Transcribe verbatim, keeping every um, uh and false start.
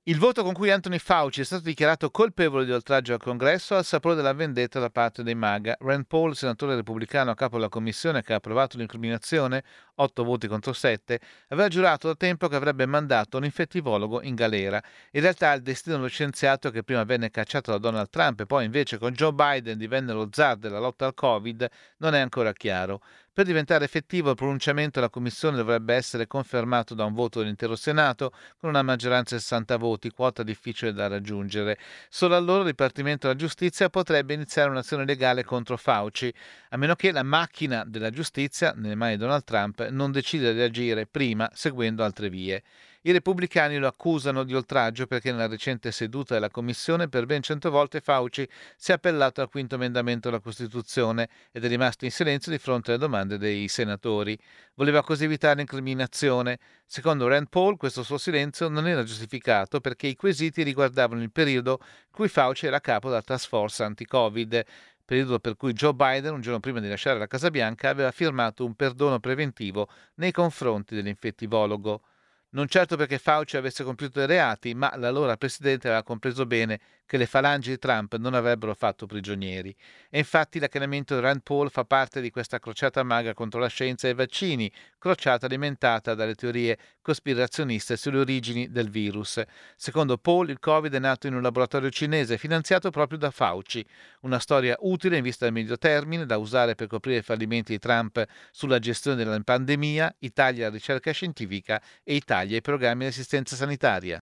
Il voto con cui Anthony Fauci è stato dichiarato colpevole di oltraggio al Congresso ha il sapore della vendetta da parte dei MAGA. Rand Paul, senatore repubblicano a capo della commissione che ha approvato l'incriminazione, otto voti contro sette, aveva giurato da tempo che avrebbe mandato un infettivologo in galera. In realtà il destino dello scienziato, che prima venne cacciato da Donald Trump e poi invece con Joe Biden divenne lo zar della lotta al Covid, non è ancora chiaro. Per diventare effettivo il pronunciamento della Commissione dovrebbe essere confermato da un voto dell'intero Senato con una maggioranza di sessanta voti, quota difficile da raggiungere. Solo allora il Dipartimento della Giustizia potrebbe iniziare un'azione legale contro Fauci, a meno che la macchina della giustizia, nelle mani di Donald Trump, non decida di agire prima seguendo altre vie. I repubblicani lo accusano di oltraggio perché nella recente seduta della Commissione per ben cento volte Fauci si è appellato al quinto emendamento della Costituzione ed è rimasto in silenzio di fronte alle domande dei senatori. Voleva così evitare l'incriminazione. Secondo Rand Paul questo suo silenzio non era giustificato perché i quesiti riguardavano il periodo in cui Fauci era a capo della task force anti-Covid, periodo per cui Joe Biden, un giorno prima di lasciare la Casa Bianca, aveva firmato un perdono preventivo nei confronti dell'infettivologo. Non certo perché Fauci avesse compiuto dei reati, ma l'allora presidente aveva compreso bene che le falangi di Trump non avrebbero fatto prigionieri. E infatti l'accanimento di Rand Paul fa parte di questa crociata maga contro la scienza e i vaccini, crociata alimentata dalle teorie cospirazioniste sulle origini del virus. Secondo Paul, il Covid è nato in un laboratorio cinese finanziato proprio da Fauci. Una storia utile in vista del medio termine, da usare per coprire i fallimenti di Trump sulla gestione della pandemia, i tagli alla ricerca scientifica e i tagli ai programmi di assistenza sanitaria.